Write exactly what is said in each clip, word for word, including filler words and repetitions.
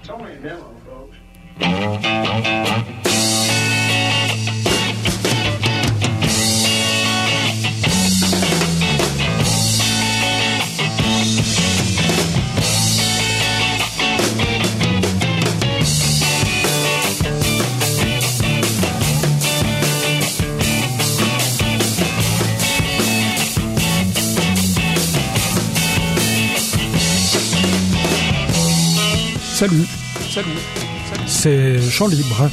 It's only a demo, folks. Salut, salut, salut, c'est Chant Libre.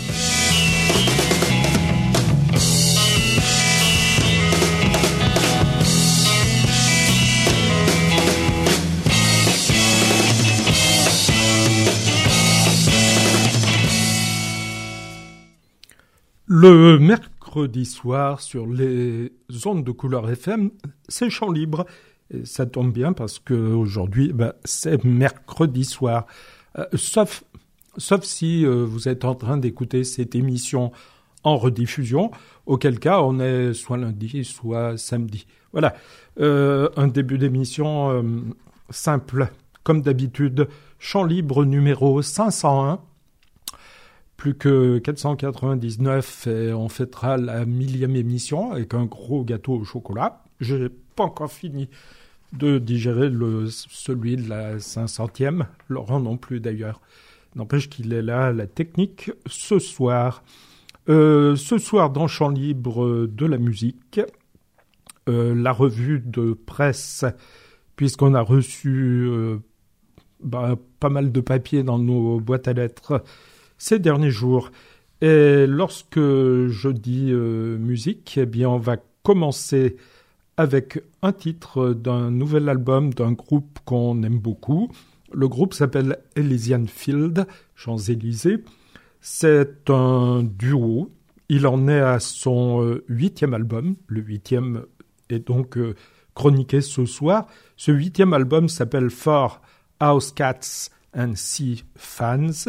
Le mercredi soir, sur les ondes de couleur F M, c'est Chant Libre. Et ça tombe bien parce qu'aujourd'hui, bah, c'est mercredi soir. Euh, sauf, sauf si euh, vous êtes en train d'écouter cette émission en rediffusion, auquel cas on est soit lundi, soit samedi. Voilà, euh, un début d'émission euh, simple, comme d'habitude. Chant Libre numéro cinq cent un, plus que quatre cent quatre-vingt-dix-neuf et on fêtera la millième émission avec un gros gâteau au chocolat. Je n'ai pas encore fini de digérer le, celui de la cinq centième, Laurent non plus d'ailleurs. N'empêche qu'il est là, la technique, ce soir. Euh, ce soir, dans Chant Libre de la musique, euh, la revue de presse, puisqu'on a reçu euh, bah, pas mal de papier dans nos boîtes à lettres ces derniers jours. Et lorsque je dis euh, musique, eh bien, on va commencer avec un titre d'un nouvel album d'un groupe qu'on aime beaucoup. Le groupe s'appelle Elysian Field, Champs-Élysées. C'est un duo. Il en est à son euh, huitième album. Le huitième est donc euh, chroniqué ce soir. Ce huitième album s'appelle For House Cats and Sea Fans.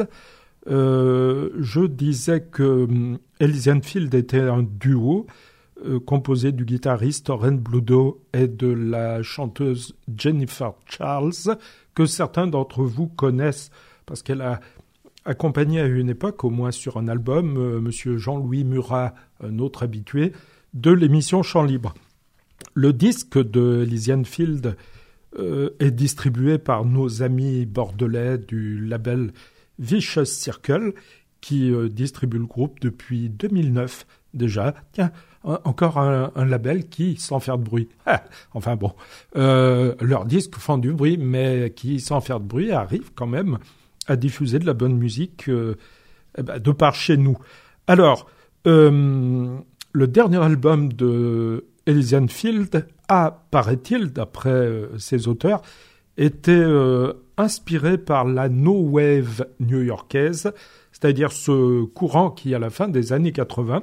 Euh, je disais que um, Elysian Field était un duo Euh, composé du guitariste Oren Bludo et de la chanteuse Jennifer Charles, que certains d'entre vous connaissent parce qu'elle a accompagné à une époque, au moins sur un album, euh, Monsieur Jean-Louis Murat, un autre habitué, de l'émission Chant Libre. Le disque de Elysian Field euh, est distribué par nos amis bordelais du label Vicious Circle, qui euh, distribue le groupe depuis deux mille neuf déjà. Tiens, encore un, un label qui, sans faire de bruit, ah, enfin bon, euh, leurs disques font du bruit, mais qui, sans faire de bruit, arrive quand même à diffuser de la bonne musique euh, eh ben, de par chez nous. Alors, euh, le dernier album de Elysian Field a, paraît-il, d'après euh, ses auteurs, été euh, inspiré par la no wave new-yorkaise, c'est-à-dire ce courant qui, à la fin des années quatre-vingts,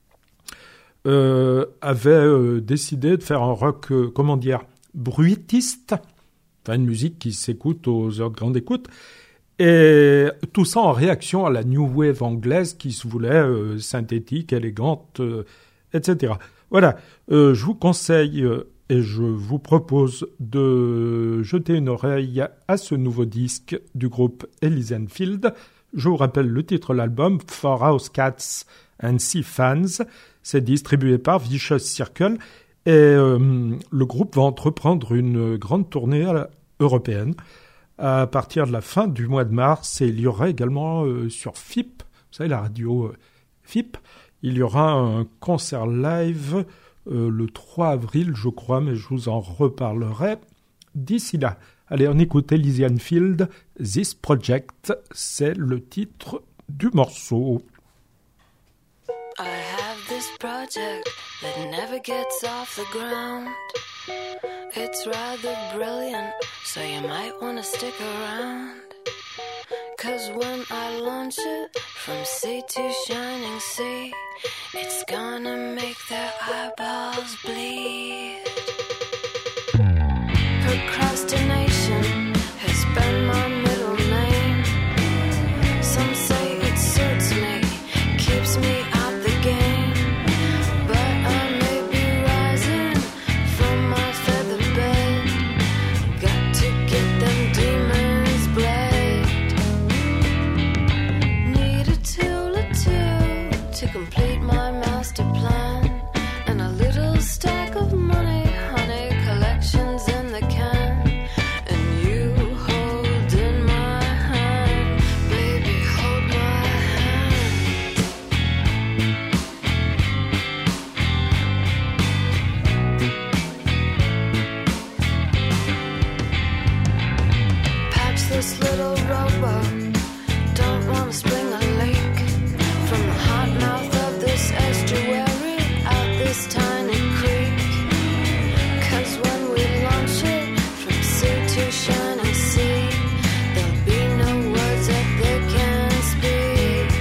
Euh, avait euh, décidé de faire un rock, euh, comment dire, bruitiste, enfin une musique qui s'écoute aux heures de grande écoute, et tout ça en réaction à la new wave anglaise qui se voulait euh, synthétique, élégante, euh, et cetera. Voilà, euh, je vous conseille euh, et je vous propose de jeter une oreille à ce nouveau disque du groupe Elysian Field. Je vous rappelle le titre de l'album, For House Cats and Sea Fans. C'est distribué par Vicious Circle et euh, le groupe va entreprendre une grande tournée européenne à partir de la fin du mois de mars et il y aura également euh, sur F I P, vous savez la radio euh, F I P, il y aura un concert live euh, le trois avril je crois, mais je vous en reparlerai d'ici là. Allez, on écoute Elysian Field, This Project, c'est le titre du morceau. I have this project that never gets off the ground. It's rather brilliant, so you might want to stick around. Cause when I launch it from sea to shining sea, it's gonna make their eyeballs bleed. Procrastination has been my middle name. Some say it suits me, keeps me out the game. But I may be rising from my feather bed. Got to get them demons bled. complete my master plan. And a little stack of money, honey, collections in the can. And you hold in my hand, baby, hold my hand. Patch this little rowboat, don't wanna spring a lake from the hot mouth of this estuary out this tiny creek. 'Cause when we launch it from sea to shining sea, there'll be no words that they can speak.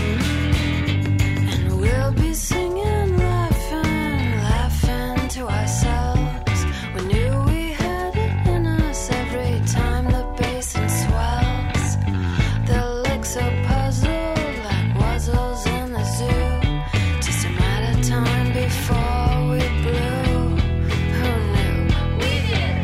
And we'll be singing, laughing, laughing to ourselves. We knew we had it in us every time the basin swells. They'll look so puzzled like wuzzles in the zoo. Just a matter of time before we blew. Who knew? We did.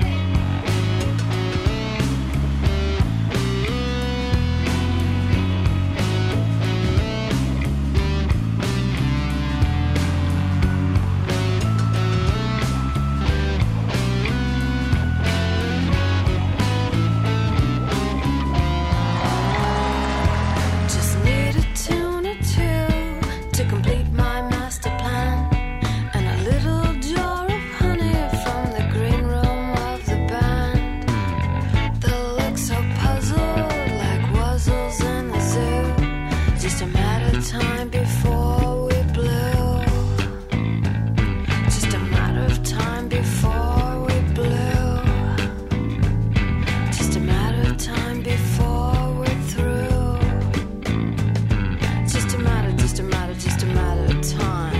Just need a tune or two to complete my master plan. And a little jar of honey from the green room of the band. They'll look so puzzled like wuzzles in the zoo. Just a matter of time before we blew. Just a matter of time before we blew. Just a matter of time before we're through. Just a matter, just a matter, just a matter of time.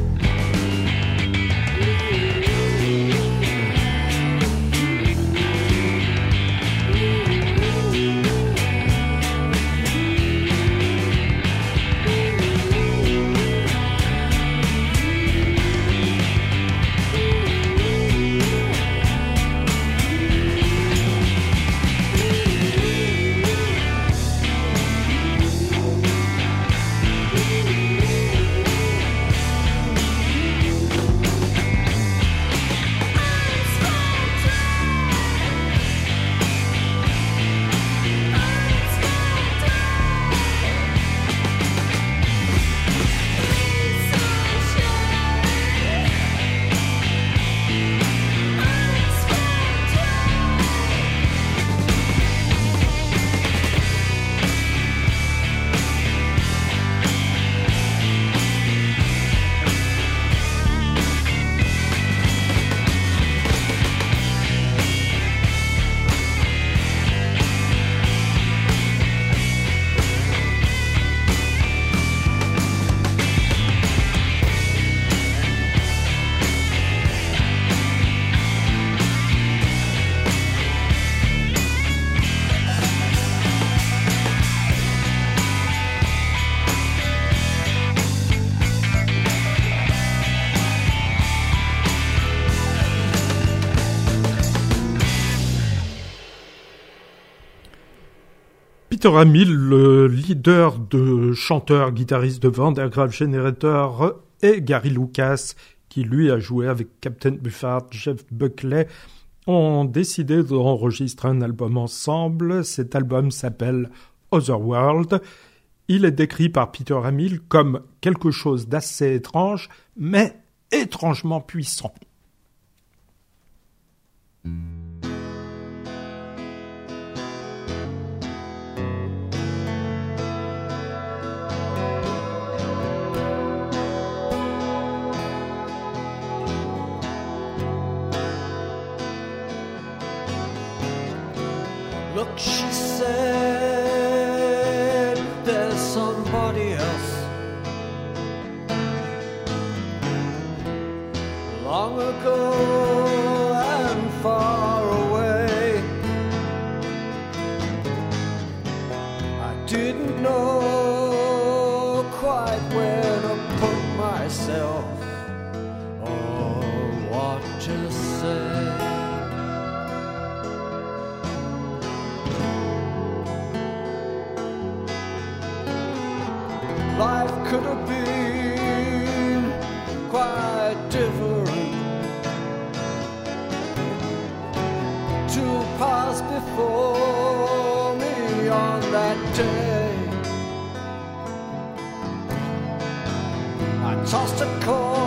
Peter Hamill, le leader de chanteur, guitariste de Vandergraaf Generator, et Gary Lucas, qui lui a joué avec Captain Beefheart, Jeff Buckley, ont décidé d'enregistrer un album ensemble. Cet album s'appelle Otherworld. Il est décrit par Peter Hamill comme quelque chose d'assez étrange, mais étrangement puissant. Look, she said, there's somebody else. Long ago and far away, I didn't know quite where to put myself or what to say. Life could have been quite different to pass before me on that day. I tossed a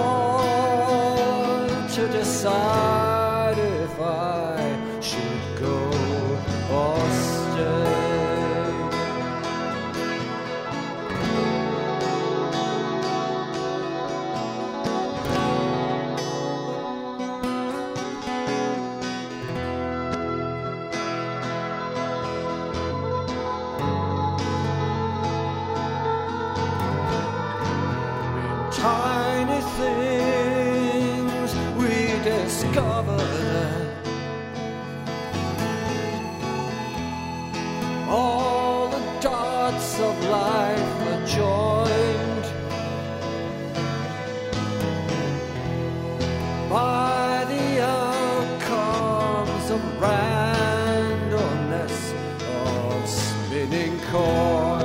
coin to decide if I should go or stay. Tiny things we discovered, all the dots of life are joined by the outcomes of randomness of spinning coins.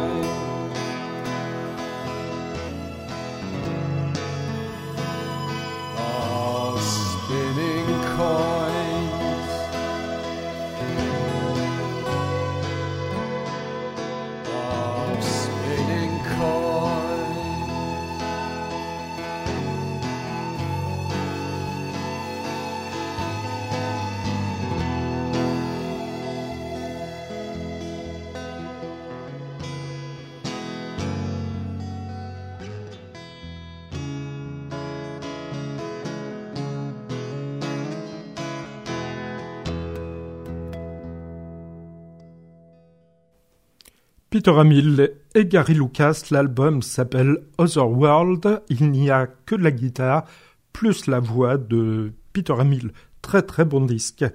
Peter Hamill et Gary Lucas, l'album s'appelle Otherworld. Il n'y a que de la guitare plus la voix de Peter Hamill. Très très bon disque.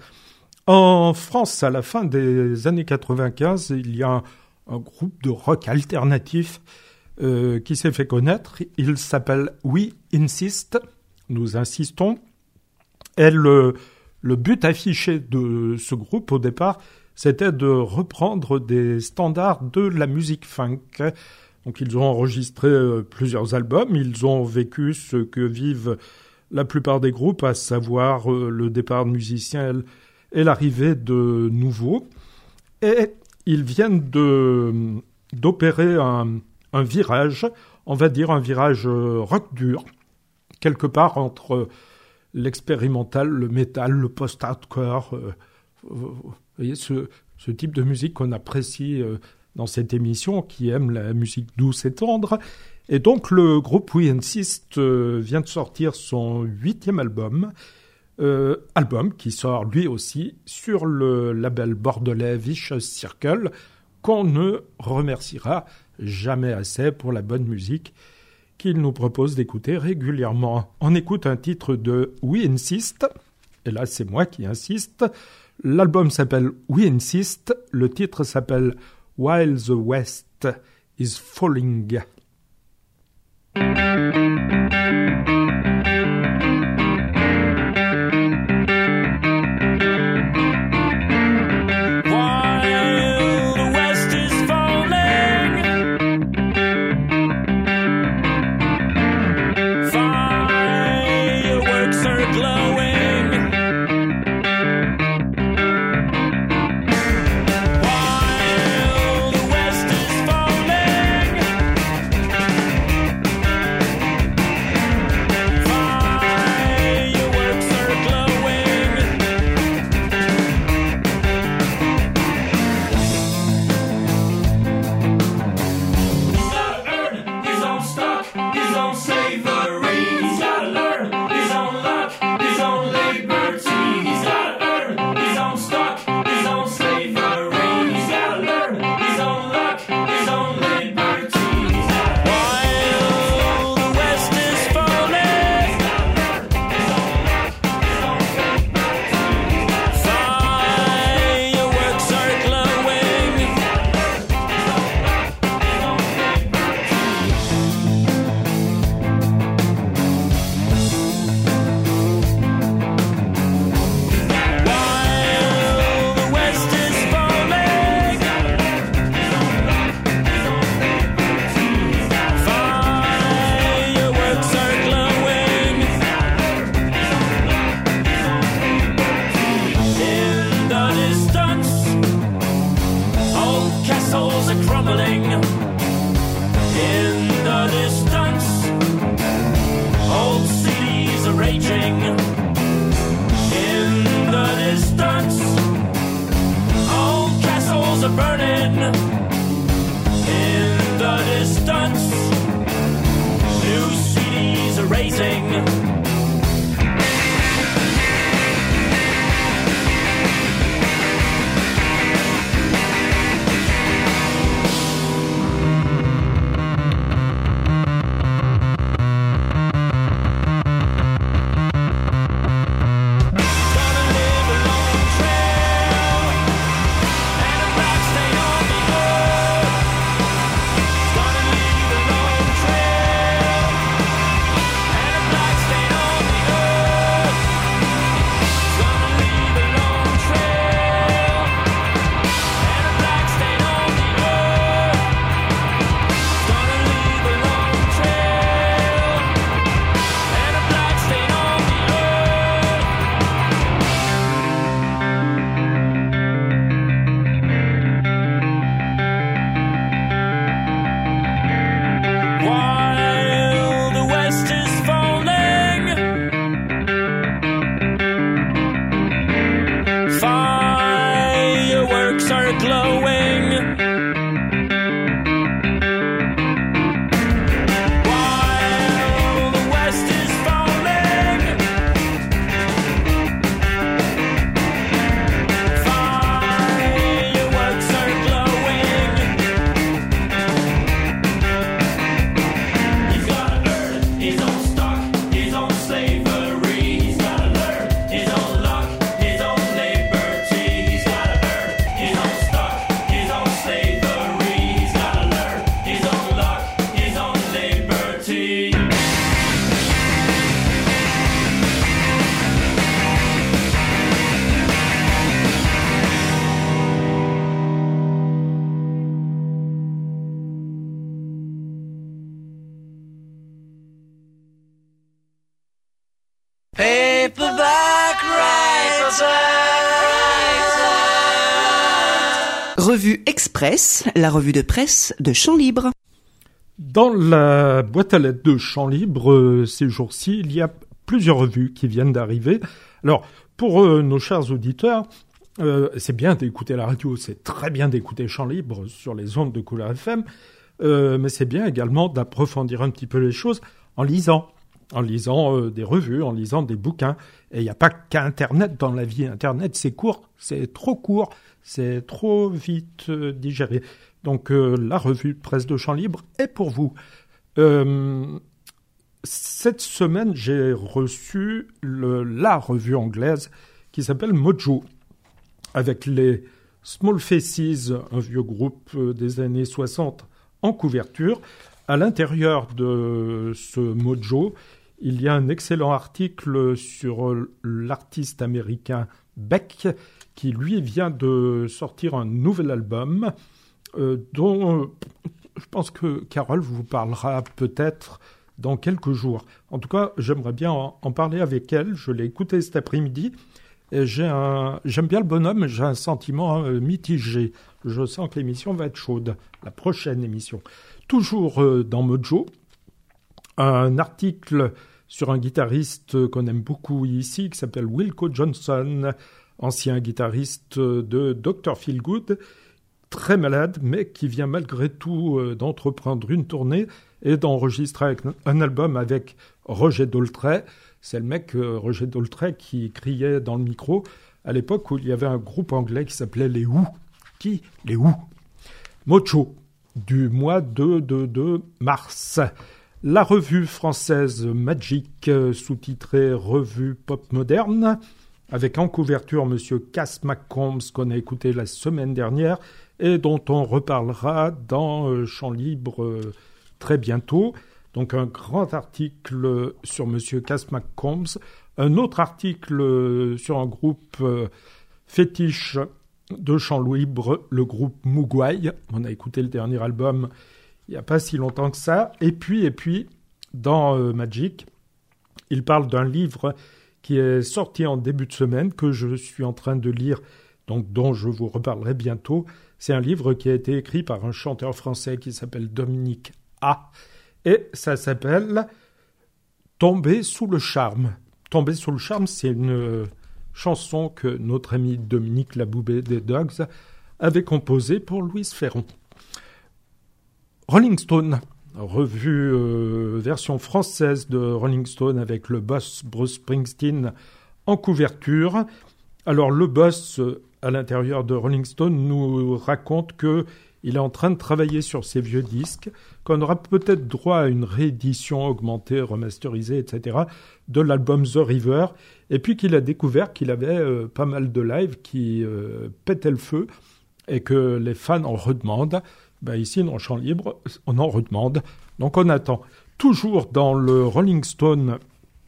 En France, à la fin des années quatre-vingt-quinze, il y a un, un groupe de rock alternatif euh, qui s'est fait connaître. Il s'appelle We Insist. Nous insistons. Et le, le but affiché de ce groupe au départ, c'était de reprendre des standards de la musique funk. Donc ils ont enregistré plusieurs albums, ils ont vécu ce que vivent la plupart des groupes, à savoir le départ de musiciens et l'arrivée de nouveaux. Et ils viennent de, d'opérer un, un virage, on va dire un virage rock dur, quelque part entre l'expérimental, le métal, le post-hardcore. Vous voyez, ce, ce type de musique qu'on apprécie euh, dans cette émission, qui aime la musique douce et tendre. Et donc, le groupe We Insist euh, vient de sortir son huitième album, euh, album qui sort lui aussi sur le label bordelais Vicious Circle, qu'on ne remerciera jamais assez pour la bonne musique qu'il nous propose d'écouter régulièrement. On écoute un titre de We Insist, et là c'est moi qui insiste. L'album s'appelle We Insist, le titre s'appelle While the West is Falling. While the West is falling, racing. In the distance, old cities are raging. In the distance, old castles are burning. In the distance, new cities are raising. Revue Express, la revue de presse de Chant Libre. Dans la boîte à lettres de Chant Libre, euh, ces jours-ci, il y a plusieurs revues qui viennent d'arriver. Alors, pour euh, nos chers auditeurs, euh, c'est bien d'écouter la radio, c'est très bien d'écouter Chant Libre sur les ondes de Couleur F M, euh, mais c'est bien également d'approfondir un petit peu les choses en lisant. En lisant euh, des revues, en lisant des bouquins. Et il n'y a pas qu'Internet dans la vie. Internet, c'est court, c'est trop court, c'est trop vite euh, digéré. Donc, euh, la revue de presse de Chant Libre est pour vous. Euh, cette semaine, j'ai reçu le, la revue anglaise qui s'appelle Mojo, avec les Small Faces, un vieux groupe des années soixante, en couverture. À l'intérieur de ce Mojo, il y a un excellent article sur l'artiste américain Beck, qui lui vient de sortir un nouvel album, euh, dont euh, je pense que Carole vous parlera peut-être dans quelques jours. En tout cas, j'aimerais bien en, en parler avec elle. Je l'ai écouté cet après-midi. Et j'ai un, j'aime bien le bonhomme, mais j'ai un sentiment euh, mitigé. Je sens que l'émission va être chaude, la prochaine émission. Toujours euh, dans Mojo, un article sur un guitariste qu'on aime beaucoup ici, qui s'appelle Wilco Johnson, ancien guitariste de docteur Feelgood, très malade, mais qui vient malgré tout euh, d'entreprendre une tournée et d'enregistrer un album avec Roger Daltrey. C'est le mec, euh, Roger Daltrey, qui criait dans le micro à l'époque où il y avait un groupe anglais qui s'appelait les Who. Qui ? Les Who. Mojo, du mois de, de, de mars. La revue française Magic, euh, sous-titrée Revue Pop Moderne, avec en couverture Monsieur Cass McCombs, qu'on a écouté la semaine dernière, et dont on reparlera dans euh, Chant Libre euh, très bientôt. Donc un grand article sur Monsieur Cass McCombs, un autre article sur un groupe euh, fétiche de Chant Libre, le groupe Mugwai. On a écouté le dernier album il n'y a pas si longtemps que ça. Et puis, et puis dans euh, Magic, il parle d'un livre qui est sorti en début de semaine, que je suis en train de lire, donc dont je vous reparlerai bientôt. C'est un livre qui a été écrit par un chanteur français qui s'appelle Dominique A. Et ça s'appelle « Tomber sous le charme ». « Tomber sous le charme », c'est une chanson que notre ami Dominique Laboubé des Dogs avait composée pour Louise Ferron. Rolling Stone, revue euh, version française de Rolling Stone avec le boss Bruce Springsteen en couverture. Alors le boss, euh, à l'intérieur de Rolling Stone, nous raconte que il est en train de travailler sur ses vieux disques, qu'on aura peut-être droit à une réédition augmentée, remasterisée, et cetera, de l'album The River, et puis qu'il a découvert qu'il avait euh, pas mal de lives qui euh, pétaient le feu, et que les fans en redemandent. Ben ici, dans Chant Libre, on en redemande, donc on attend. Toujours dans le Rolling Stone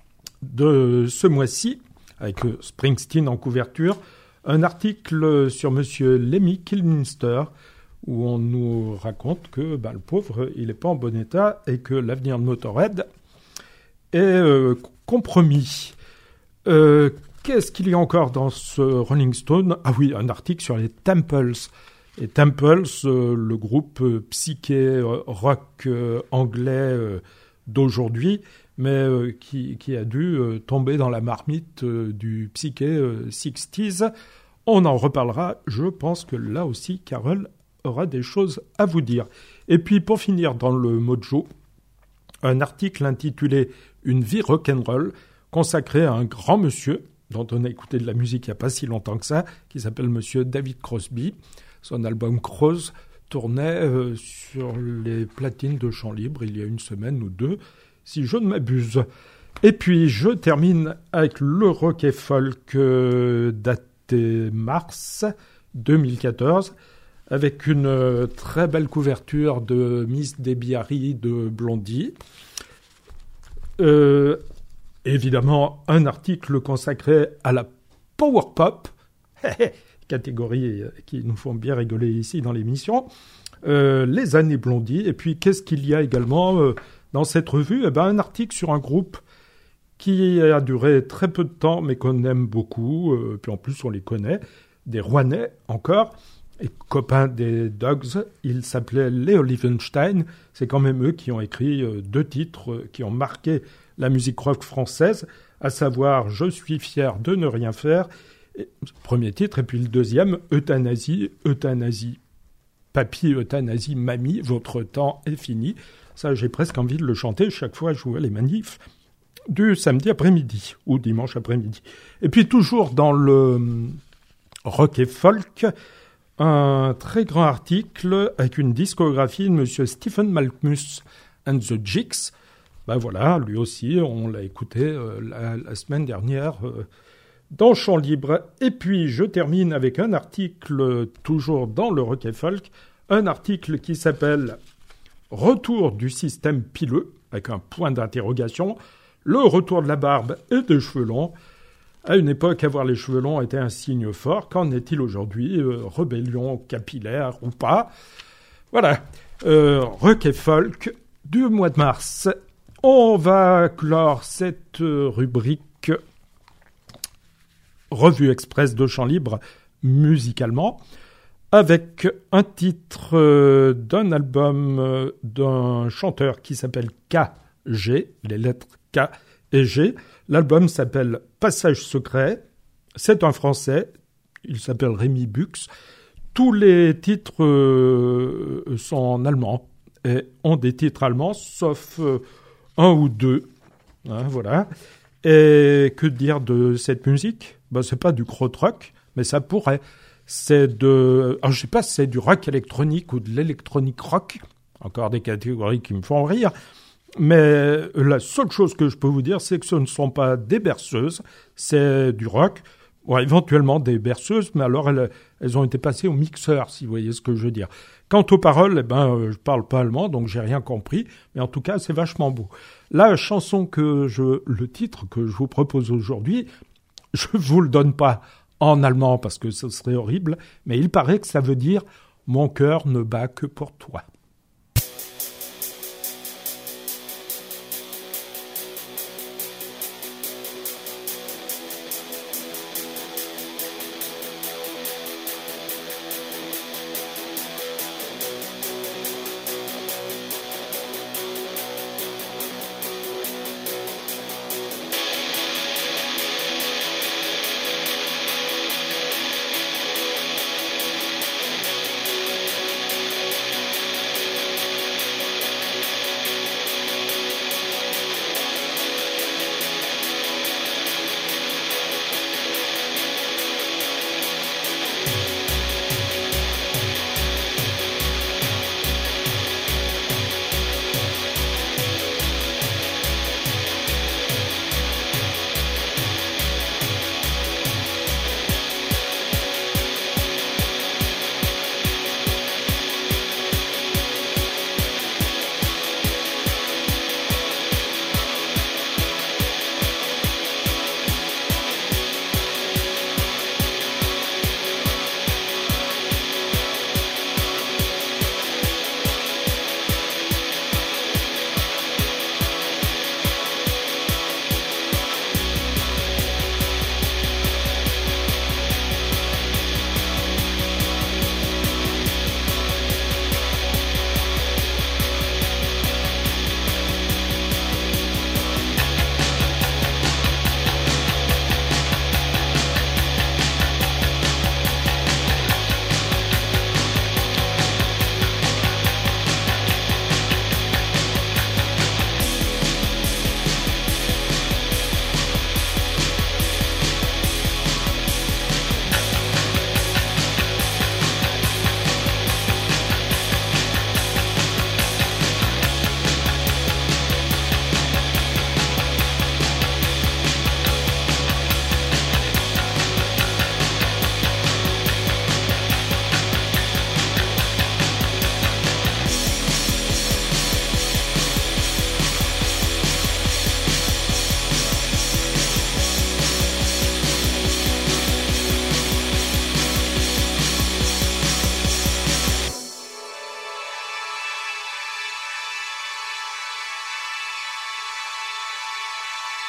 de ce mois-ci, avec Springsteen en couverture, un article sur Monsieur Lemmy Kilminster, où on nous raconte que ben, le pauvre, il n'est pas en bon état et que l'avenir de Motorhead est euh, compromis. Euh, qu'est-ce qu'il y a encore dans ce Rolling Stone ? Ah oui, un article sur les Temples. Les Temples, euh, le groupe euh, psyché euh, rock euh, anglais euh, d'aujourd'hui, mais euh, qui, qui a dû euh, tomber dans la marmite euh, du psyché euh, soixante. On en reparlera. Je pense que là aussi, Carole aura des choses à vous dire. Et puis, pour finir dans le Mojo, un article intitulé « Une vie rock'n'roll » consacré à un grand monsieur, dont on a écouté de la musique il n'y a pas si longtemps que ça, qui s'appelle monsieur David Crosby. Son album « Crows » tournait euh, sur les platines de Chant Libre il y a une semaine ou deux, si je ne m'abuse. Et puis, je termine avec le rock et folk euh, daté mars deux mille quatorze, avec une euh, très belle couverture de Miss Debbie Harry de Blondie. Euh, évidemment, un article consacré à la power pop, catégorie qui nous font bien rigoler ici dans l'émission, euh, les années Blondie. Et puis, qu'est-ce qu'il y a également euh, dans cette revue ? Eh ben, un article sur un groupe qui a duré très peu de temps, mais qu'on aime beaucoup. Euh, puis en plus, on les connaît, des Rouennais encore, et copains des Dogs. Ils s'appelaient les Olivenstein. C'est quand même eux qui ont écrit euh, deux titres euh, qui ont marqué la musique rock française, à savoir « Je suis fier de ne rien faire », et, premier titre, et puis le deuxième, « Euthanasie, euthanasie, papy, euthanasie, mamie, votre temps est fini ». Ça, j'ai presque envie de le chanter chaque fois que je vois les manifs du samedi après-midi ou dimanche après-midi. Et puis toujours dans le rock et folk, un très grand article avec une discographie de monsieur Stephen Malkmus and the Jigs. Ben voilà, lui aussi, on l'a écouté euh, la, la semaine dernière euh, dans Chant Libre. Et puis, je termine avec un article, toujours dans le rock et folk, un article qui s'appelle « Retour du système pileux », avec un point d'interrogation, le retour de la barbe et des cheveux longs. À une époque, avoir les cheveux longs était un signe fort. Qu'en est-il aujourd'hui ? euh, Rébellion capillaire ou pas ? Voilà, euh, rock et folk du mois de mars. On va clore cette rubrique Revue Express de Chant Libre musicalement avec un titre d'un album d'un chanteur qui s'appelle K G, les lettres K et G. L'album s'appelle Passage secret. C'est un Français. Il s'appelle Rémi Bux. Tous les titres euh, sont en allemand et ont des titres allemands, sauf euh, un ou deux. Hein, voilà. Et que dire de cette musique ? Ben, c'est pas du krautrock, mais ça pourrait. C'est de... Alors, je sais pas si c'est du rock électronique ou de l'électronique rock. Encore des catégories qui me font rire. Mais la seule chose que je peux vous dire, c'est que ce ne sont pas des berceuses, c'est du rock. Bon, éventuellement des berceuses, mais alors elles, elles ont été passées au mixeur, si vous voyez ce que je veux dire. Quant aux paroles, eh ben, je parle pas allemand, donc j'ai rien compris. Mais en tout cas, c'est vachement beau. La chanson que je, le titre que je vous propose aujourd'hui, je vous le donne pas en allemand parce que ce serait horrible, mais il paraît que ça veut dire « Mon cœur ne bat que pour toi ».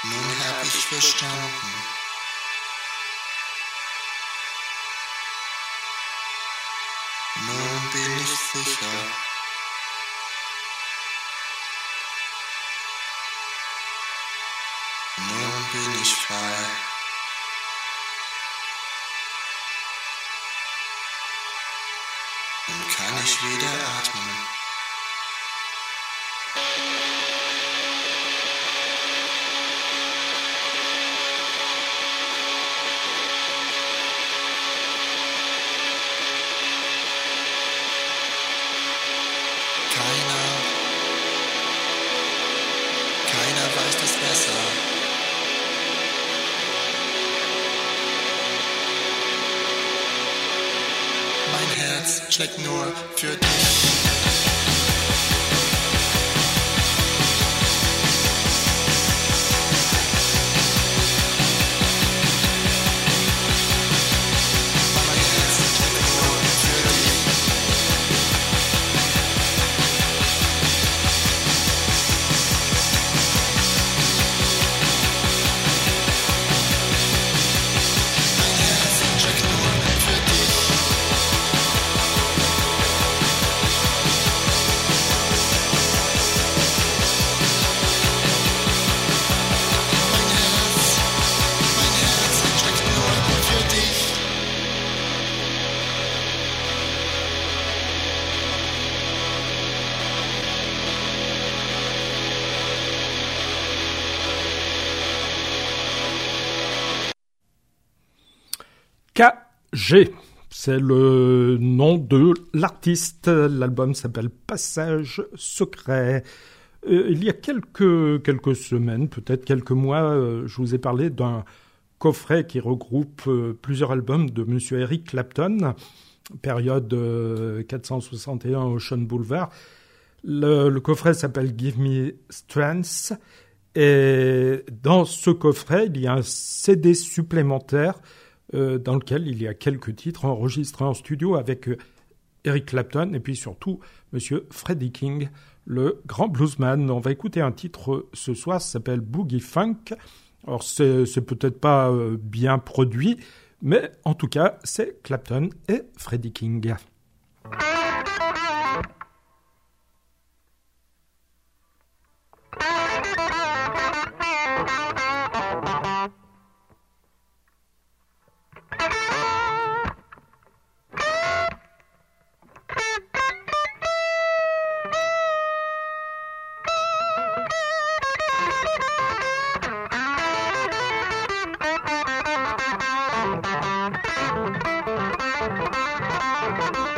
Nun hab ich verstanden. Nun bin ich sicher. Nun bin ich frei. Nun kann ich wieder atmen. Keiner, keiner weiß das besser. Mein Herz schlägt nur für dich. K G, c'est le nom de l'artiste. L'album s'appelle Passage Secret. Euh, il y a quelques, quelques semaines, peut-être quelques mois, euh, je vous ai parlé d'un coffret qui regroupe euh, plusieurs albums de Monsieur Eric Clapton, période euh, quatre cent soixante et un Ocean Boulevard. Le, le coffret s'appelle Give Me Strength. Et dans ce coffret, il y a un C D supplémentaire euh, dans lequel il y a quelques titres enregistrés en studio avec euh, Eric Clapton et puis surtout Monsieur Freddie King, le grand bluesman. On va écouter un titre ce soir, ça s'appelle Boogie Funk. Alors c'est, c'est peut-être pas euh, bien produit, mais en tout cas c'est Clapton et Freddie King. Thank you.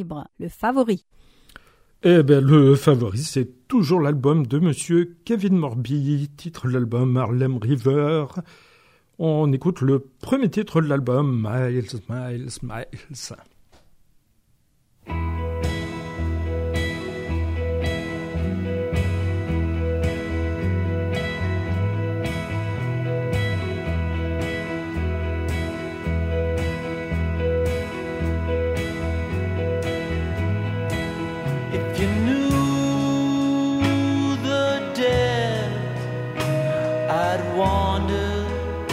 octobre, le favori. Eh ben, le favori, c'est toujours l'album de monsieur Kevin Morby, titre de l'album Harlem River. On écoute le premier titre de l'album, Miles, Miles, Miles. If you knew the depth I'd wander,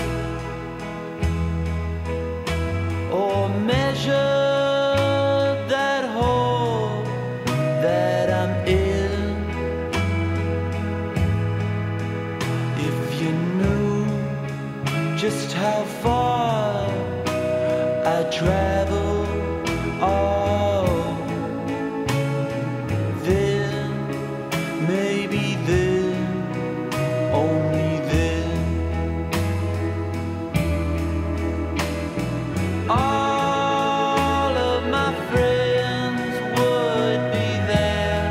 or measure that hole that I'm in, if you knew just how far I travel, oh, then, maybe then, only then, all of my friends would be there,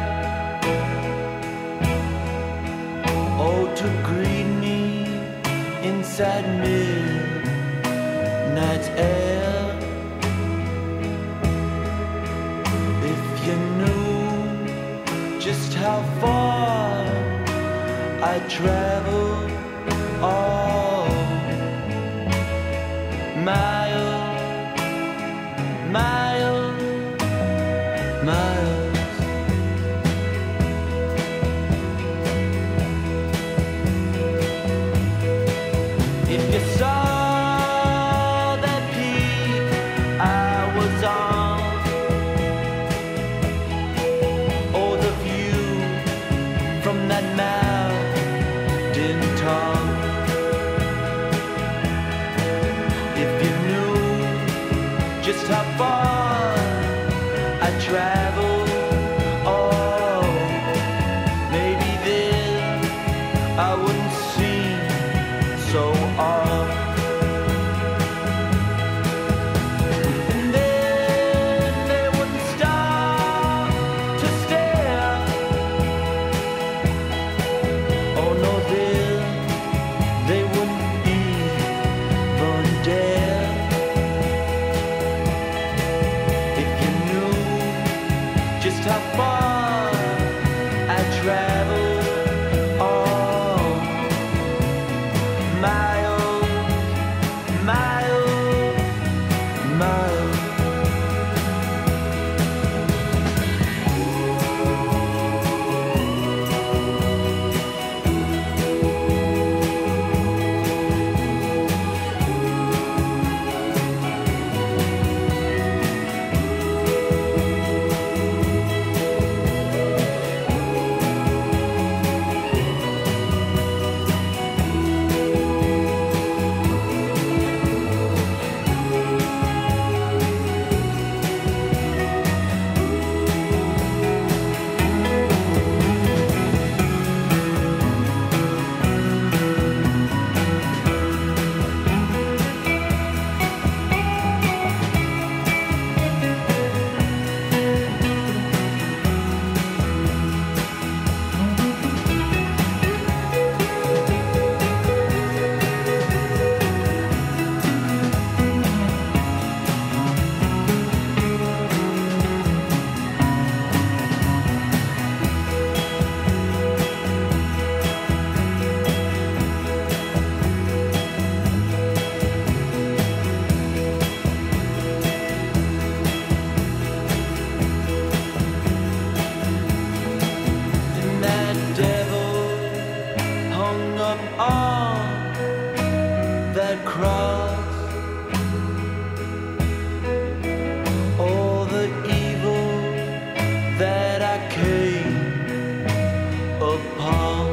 oh, to greet me inside midnight's air. If you knew just how far I travel, oh, miles, miles, miles. If you saw that peak I was on, oh, the view from that mountain top, if you knew just how far I travel, oh, maybe then I wouldn't seem so off. And then they wouldn't stop to stare. Oh no, then they wouldn't even dare. If you knew just how far I travel, oh, miles, miles, miles. And that devil hung up on that cross, all the evil that I came upon.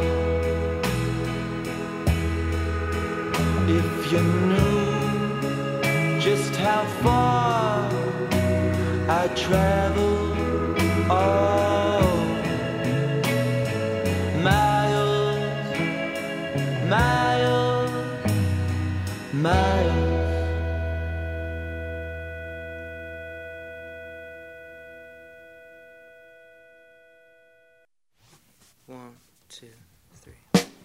If you knew just how far I travel, oh, miles, miles, miles. One, two, three.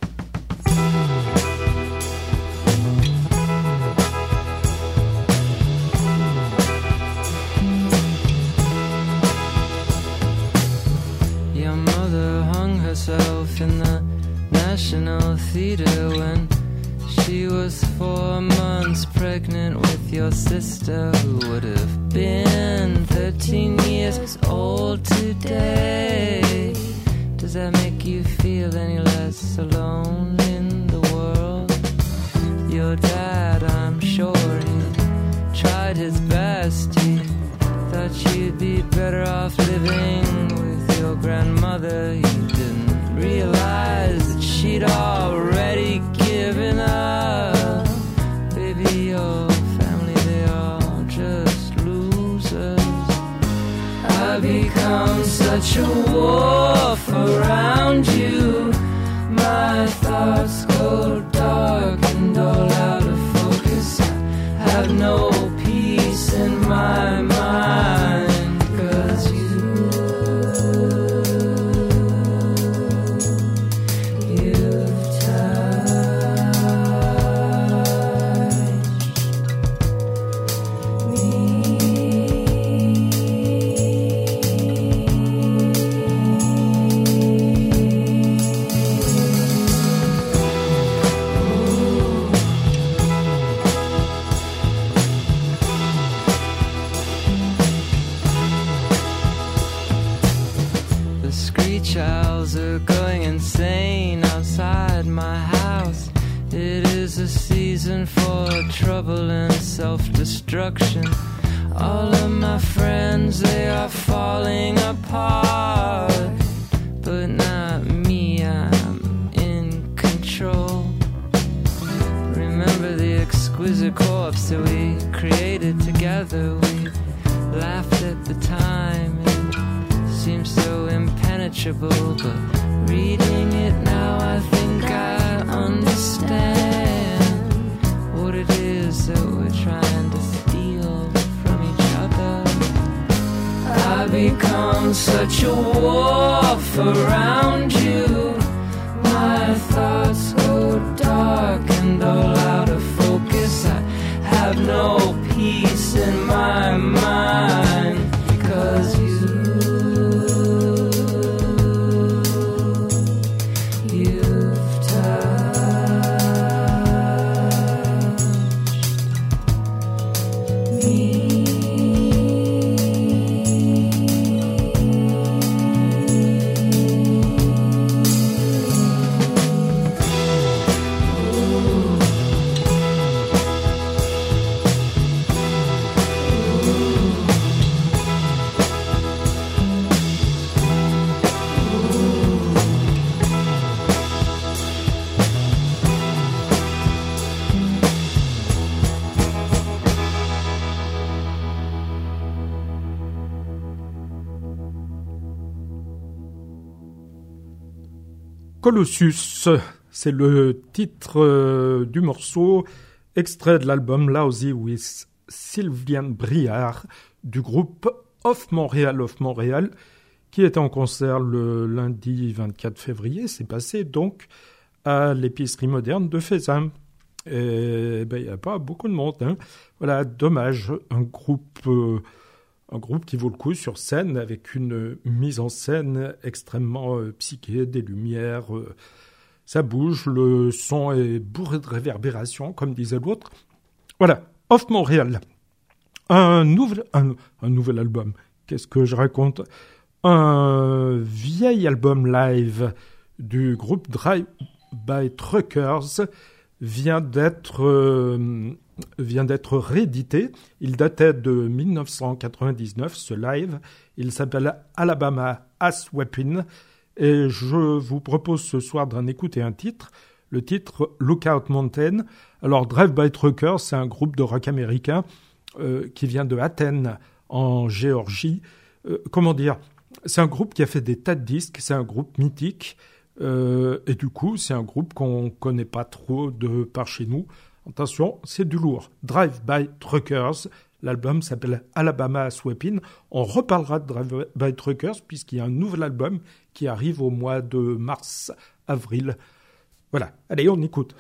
Your mother hung herself in the National Theatre when she was four months pregnant with your sister, who would have been thirteen years old today. Does that make you feel any less alone in the world? Your dad, I'm sure he tried his best. He thought you'd be better off living with your grandmother. You didn't realize that she'd already given up. Baby, your family, they're all just losers. I've become such a wolf around you. My thoughts go dark and all out of focus. I have no peace in my mind, 'cause you owls are going insane outside my house. It is a season for trouble and self-destruction. All of my friends, they are falling apart, but not me, I'm in control. Remember the exquisite corpse that we created together. We laughed at the time, it seems so impenetrable, but reading it now I think I understand what it is that we're trying to steal from each other. I become such a wolf around you. My thoughts go dark and all out of focus. I have no peace in my mind, because you Colossus, c'est le titre euh, du morceau, extrait de l'album Lousy with Sylvian Briard du groupe Off Montréal, Off Montréal, qui était en concert le lundi vingt-quatre février. C'est passé donc à l'épicerie moderne de Fézin. Et ben, il n'y a pas beaucoup de monde. Hein. Voilà, dommage, un groupe... Euh, Un groupe qui vaut le coup sur scène, avec une mise en scène extrêmement euh, psyché, des lumières, euh, ça bouge, le son est bourré de réverbération, comme disait l'autre. Voilà, Off Montréal, un nouvel, un, un nouvel album, qu'est-ce que je raconte ? Un vieil album live du groupe Drive by Truckers vient d'être... Euh, vient d'être réédité. Il datait de dix-neuf cent quatre-vingt-dix-neuf, ce live. Il s'appelle Alabama Ass Weapon. Et je vous propose ce soir d'en écouter un titre, le titre Lookout Mountain. Alors, Drive by Truckers, c'est un groupe de rock américain euh, qui vient de Athènes, en Géorgie. Euh, comment dire ? C'est un groupe qui a fait des tas de disques, c'est un groupe mythique. Euh, et du coup, c'est un groupe qu'on ne connaît pas trop de par chez nous. Attention, c'est du lourd. Drive by Truckers, L'album s'appelle Alabama Sweepin'. On reparlera de Drive-By Truckers puisqu'il y a un nouvel album qui arrive au mois de mars-avril. Voilà, allez, on écoute.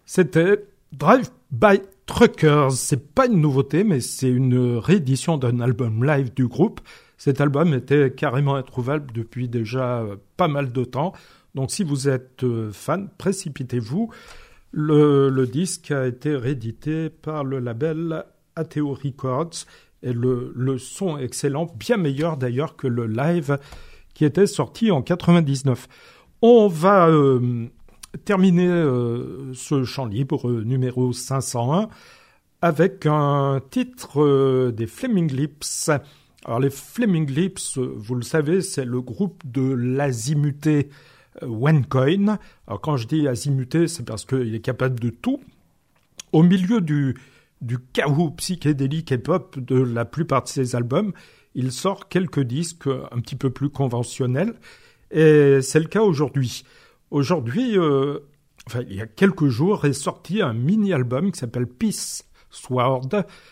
C'était Drive by Truckers. C'est pas une nouveauté, mais c'est une réédition d'un album live du groupe. Cet album était carrément introuvable depuis déjà pas mal de temps. Donc si vous êtes fan, précipitez-vous. Le, le disque a été réédité par le label A T O Records et le, le son est excellent, bien meilleur d'ailleurs que le live qui était sorti en quatre-vingt-dix-neuf. On va euh, terminer euh, ce chant libre euh, numéro cinq cent un avec un titre euh, des Flaming Lips. Alors les Flaming Lips, euh, vous le savez, c'est le groupe de l'azimuté euh, OneCoin. Alors quand je dis azimuté, c'est parce qu'il est capable de tout. Au milieu du, du chaos psychédélique et pop de la plupart de ses albums, il sort quelques disques un petit peu plus conventionnels. Et c'est le cas aujourd'hui. Aujourd'hui, euh, enfin, il y a quelques jours, est sorti un mini-album qui s'appelle Peace Sword.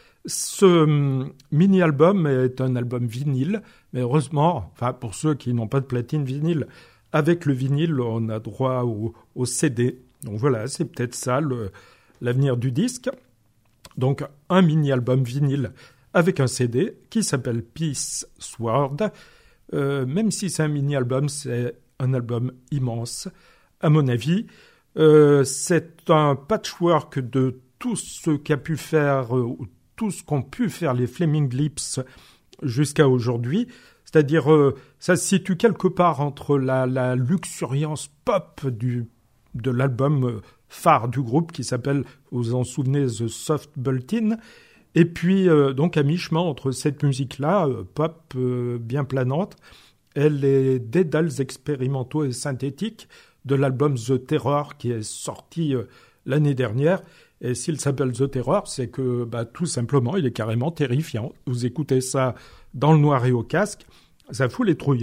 Ce euh, mini-album est un album vinyle, mais heureusement, enfin, pour ceux qui n'ont pas de platine vinyle, avec le vinyle, on a droit au, au C D. Donc voilà, c'est peut-être ça le, l'avenir du disque. Donc un mini-album vinyle avec un C D qui s'appelle Peace Sword. Euh, même si c'est un mini-album, c'est un album immense, à mon avis. Euh, c'est un patchwork de tout ce qu'a pu faire, euh, tout ce qu'ont pu faire les Flaming Lips jusqu'à aujourd'hui. C'est-à-dire, euh, ça se situe quelque part entre la, la luxuriance pop du, de l'album phare du groupe qui s'appelle, vous vous en souvenez, The Soft Bulletin. Et puis, euh, donc, à mi-chemin entre cette musique-là, euh, pop euh, bien planante, et les dédales expérimentaux et synthétiques de l'album The Terror qui est sorti euh, l'année dernière. Et s'il s'appelle The Terror, c'est que bah, tout simplement, il est carrément terrifiant. Vous écoutez ça dans le noir et au casque, ça fout les trouilles.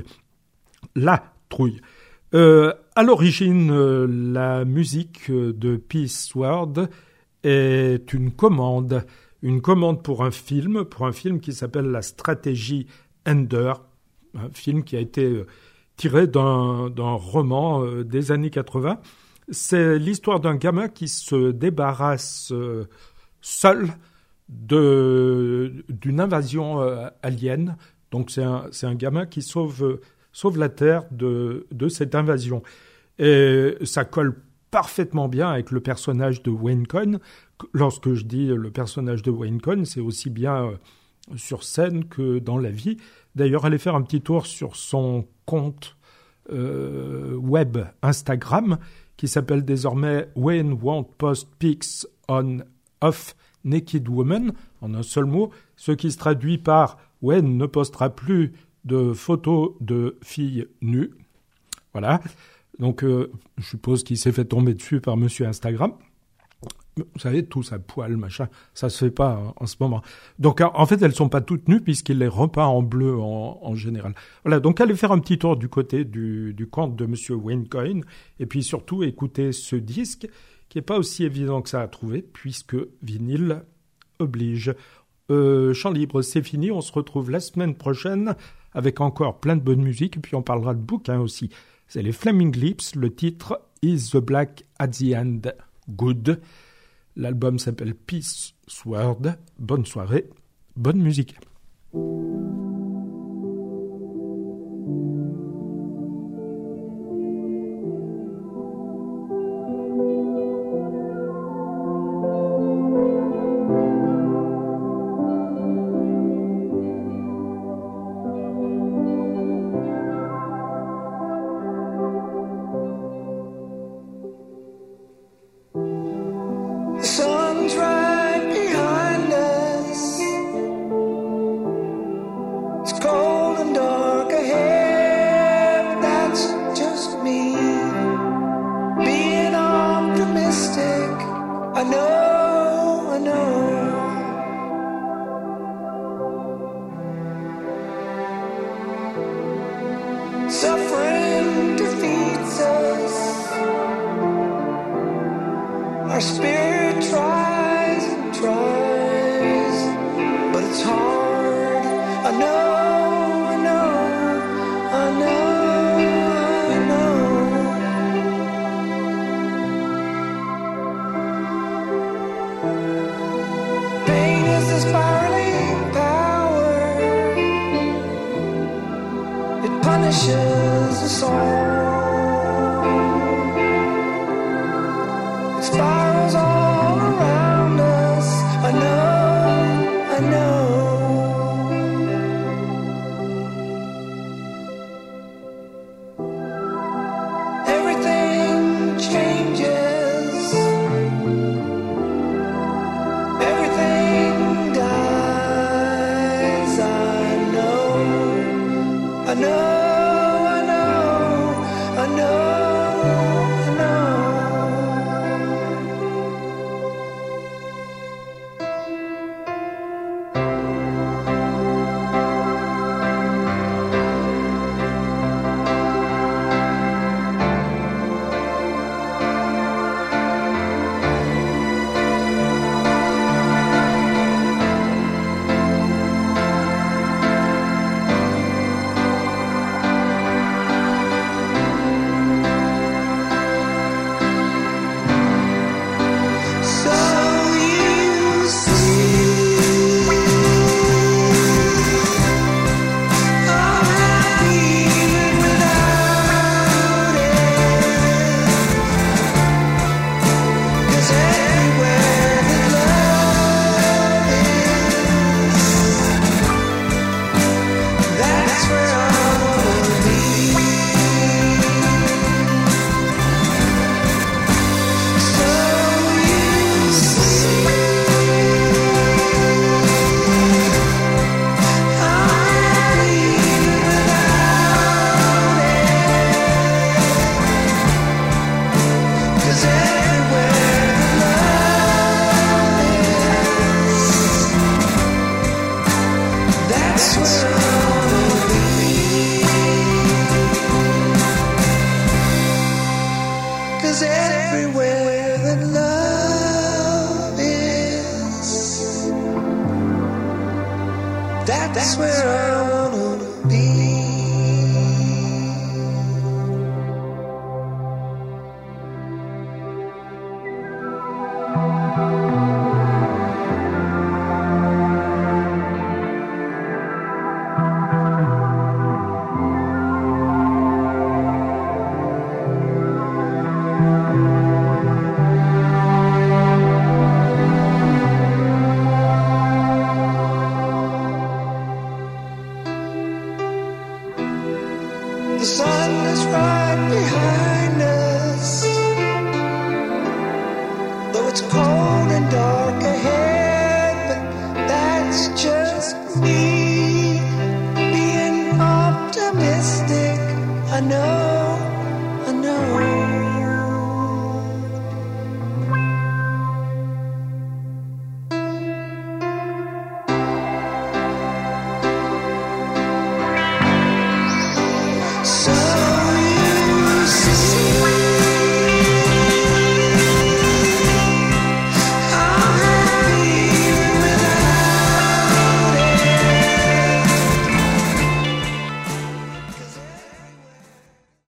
La trouille. Euh, à l'origine, euh, la musique de Peace Sword est une commande. Une commande pour un film, pour un film qui s'appelle La Stratégie Ender, un film qui a été tiré d'un, d'un roman euh, des années quatre-vingts. C'est l'histoire d'un gamin qui se débarrasse euh, seul de, d'une invasion euh, alien. Donc c'est un, c'est un gamin qui sauve, euh, sauve la Terre de, de cette invasion. Et ça colle parfaitement bien avec le personnage de Wayne Coyne. Lorsque je dis le personnage de Wayne Coyne, c'est aussi bien sur scène que dans la vie. D'ailleurs, allez faire un petit tour sur son compte euh, web Instagram qui s'appelle désormais Wayne Won't Post Pics on of Naked Woman, en un seul mot, ce qui se traduit par Wayne ne postera plus de photos de filles nues. Voilà. Donc, euh, je suppose qu'il s'est fait tomber dessus par monsieur Instagram. Vous savez, tout ça, poil, machin, ça se fait pas hein, en ce moment. Donc, en fait, elles sont pas toutes nues puisqu'il les repeint en bleu en, en général. Voilà, donc allez faire un petit tour du côté du, du compte de monsieur Wayne Coyne et puis surtout écoutez ce disque qui est pas aussi évident que ça à trouver puisque vinyle oblige. Euh, Chant libre, c'est fini. On se retrouve la semaine prochaine avec encore plein de bonne musique et puis on parlera de bouquins aussi. C'est les Flaming Lips, le titre Is the Black at the End Good. L'album s'appelle Peace Sword. Bonne soirée, bonne musique. The sun's right behind us. a spiraling power. It punishes us all. It spirals all around us. I know, I know. Everything changes. Everything dies. I know, I know, I know, I know, I know. So you see, I'm happy without it. 'Cause everywhere that love is, that's where I wanna be. So you see, I'm happy without it. 'Cause everywhere that love is, that's where I wanna be. 'Cause everywhere that love is, that's where I wanna be. The sun is right behind us, though it's cold and dark ahead, but that's just